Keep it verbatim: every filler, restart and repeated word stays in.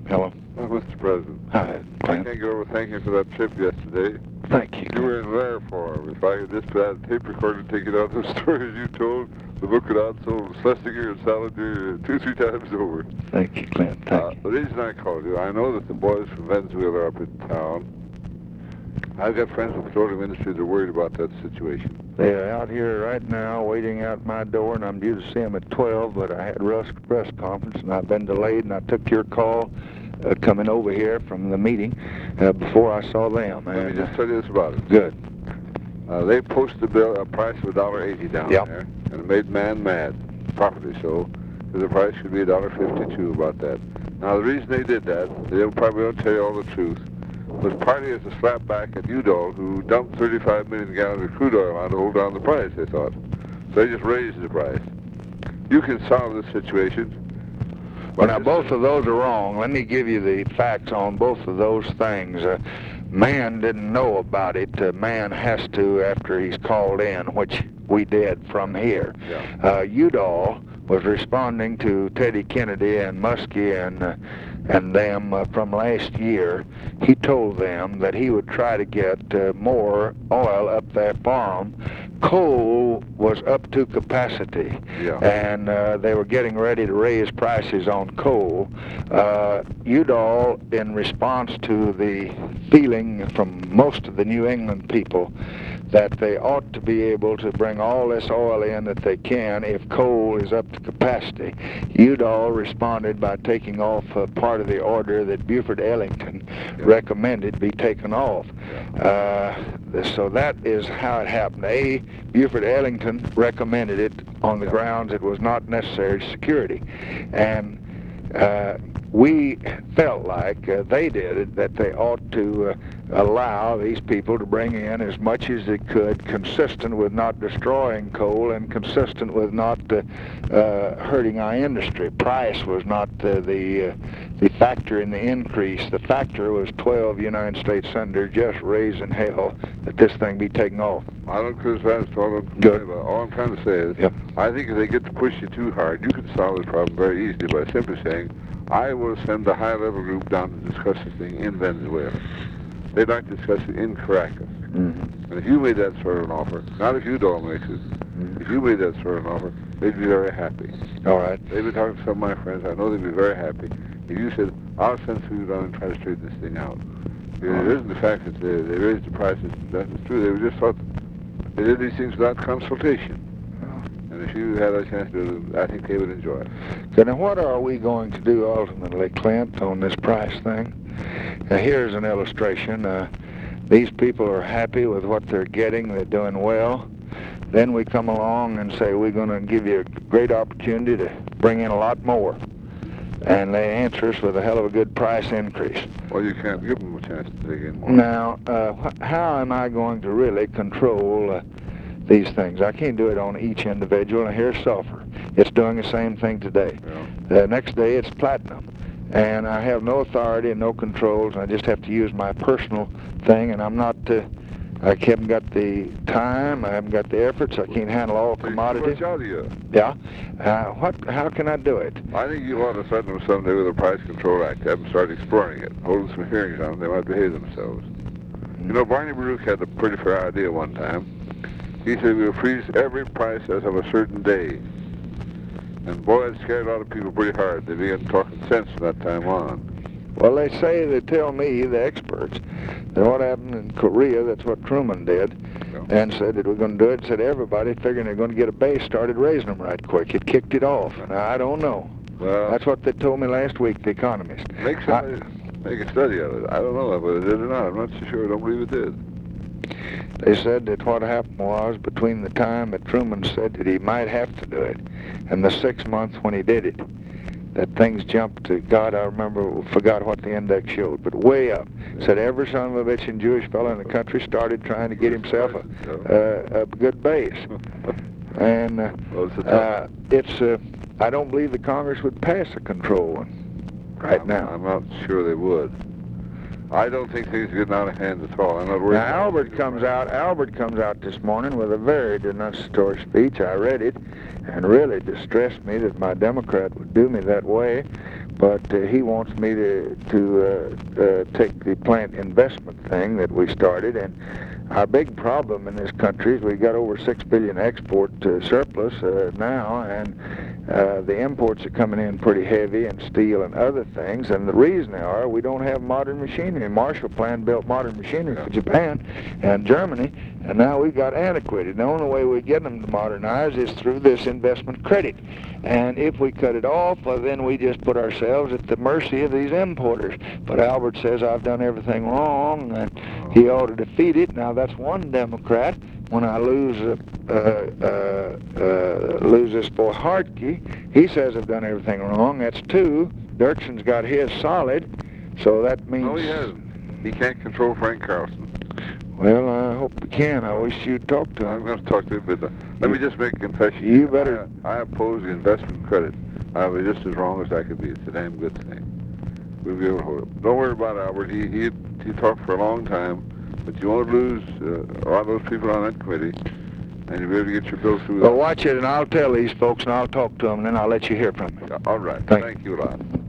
Hello. Uh, Mister President. Hi, I Clint. can't get over thanking you for that trip yesterday. Thank you. You were in there for him. If I could just put that tape recorder and take it out, the stories you told, the book it out, sold Schlesinger and Salander two, three times over. Thank you, Clint. Thank Uh, you. the reason I called you, I know that the boys from Venezuela are up in town. I've got friends in the petroleum industry that are worried about that situation. They're out here right now waiting out my door, and I'm due to see them at twelve, but I had Russ press conference, and I've been delayed, and I took your call uh, coming over here from the meeting uh, before I saw them. Let and, me just tell you this about it. Good. Uh, they posted a bill, a price of a dollar eighty down Yep. there, and it made man mad, properly so, because the price should be a dollar fifty-two about that. Now, the reason they did that, they probably don't tell you all the truth, was partly as a slap back at Udall, who dumped thirty-five million gallons of crude oil on to hold down the price, they thought. So they just raised the price. You can solve this situation. Well, now, both of those are wrong. Let me give you the facts on both of those things. Uh, man didn't know about it. Uh, man has to after he's called in, which we did from here. Yeah. Uh, Udall was responding to Teddy Kennedy and Muskie and uh, and them uh, from last year. He told them that he would try to get uh, more oil up there for them. Coal was up to capacity, Yeah. and uh, they were getting ready to raise prices on coal. Uh, Udall, in response to the feeling from most of the New England people that they ought to be able to bring all this oil in that they can if coal is up to capacity, Udall responded by taking off uh, part of the order that Buford Ellington yeah. recommended be taken off. Uh, so that is how it happened. A, Buford Ellington recommended it on the yeah. grounds it was not necessary security. And uh, we felt like uh, they did, that they ought to uh, allow these people to bring in as much as they could, consistent with not destroying coal and consistent with not uh, uh, hurting our industry. Price was not uh, the uh, the factor in the increase. The factor was twelve United States senators just raising hell that this thing be taken off. I don't criticize all I'm Good. about. All I'm trying to say is, Yep. I think if they get to push you too hard, you can solve this problem very easily by simply saying, I will send a high-level group down to discuss this thing in Venezuela. They'd like to discuss it in Caracas. Mm-hmm. And if you made that sort of an offer, not if Udall makes it, Mm-hmm. if you made that sort of an offer, they'd be very happy. All right. They've been talking to some of my friends. I know they'd be very happy. If you said, I'll send some down and try to straighten this thing out. Because it isn't the fact that they, they raised the prices. That is true. They just thought they did these things without consultation. And if you had a chance to do it, I think they would enjoy it. So now what are we going to do ultimately, Clint, on this price thing? Now here's an illustration. Uh, these people are happy with what they're getting. They're doing well. Then we come along and say, we're going to give you a great opportunity to bring in a lot more. And they answer us with a hell of a good price increase. Well, you can't give them a chance to dig in more. Now, uh, wh- how am I going to really control uh, these things? I can't do it on each individual. And here's sulfur. It's doing the same thing today. Yeah. The next day it's platinum. And I have no authority and no controls. And I just have to use my personal thing. And I'm not, uh, I haven't got the time. I haven't got the efforts. I can't handle all Takes too commodities. much out of you. Yeah. Uh, what? How can I do it? I think you ought to threaten them someday with a Price Control Act. Have them start exploring it. Hold some hearings on them. They might behave themselves. You know, Barney Baruch had a pretty fair idea one time. He said we'll freeze every price as of a certain day. And boy, it scared a lot of people pretty hard. They began talking sense from that time on. Well, they say, they tell me, the experts, that what happened in Korea, that's what Truman did, Yeah. and said that we're going to do it, said everybody figuring they're going to get a base started raising them right quick. It kicked it off. Now, I don't know. Well, That's what they told me last week, the Economist. make somebody make a study of it. I don't know whether it did or not. I'm not so sure. I don't believe it did. They said that what happened was between the time that Truman said that he might have to do it and the six months when he did it, that things jumped to, God, I remember, forgot what the index showed, but way up. Said every son of a bitch and Jewish fellow in the country started trying to get himself a, uh, a good base. And uh, Well, it's a tough- uh, it's, uh, I don't believe the Congress would pass a control one right I'm, now. I'm not sure they would. I don't think things are getting out of hand at all. I'm not worried. Now, about Albert it. comes out, Albert comes out this morning with a very denunciatory speech. I read it, and really distressed me that my Democrat would do me that way. but uh, he wants me to to uh, uh, take the plant investment thing that we started. And our big problem in this country is we've got over six billion export uh, surplus uh, now, and uh, the imports are coming in pretty heavy in steel and other things. And the reason they are, we don't have modern machinery. Marshall Plan built modern machinery for Japan and Germany, and now we've got antiquated. The only way we get them to modernize is through this investment credit. And if we cut it off, well, then we just put ourselves at the mercy of these importers. But Albert says I've done everything wrong, and he ought to defeat it. Now, that's one Democrat. When I lose uh, uh, uh, uh, lose this boy Hartke, he says I've done everything wrong. That's two. Dirkson's got his solid, so that means... No, he hasn't. He can't control Frank Carlson. Well, I hope he can. I wish you'd talk to him. I'm going to talk to him, but uh, let me just make a confession. You better... I, I oppose the investment credit. I was just as wrong as I could be. It's a damn good thing. We'll be able to hold it. Don't worry about Albert. He, he, he talked for a long time. But you won't lose uh, a lot of those people on that committee, and you'll be able to get your bill through. Well, watch it, and I'll tell these folks, and I'll talk to them, and then I'll let you hear from them. All right. Thank, Thank you a lot.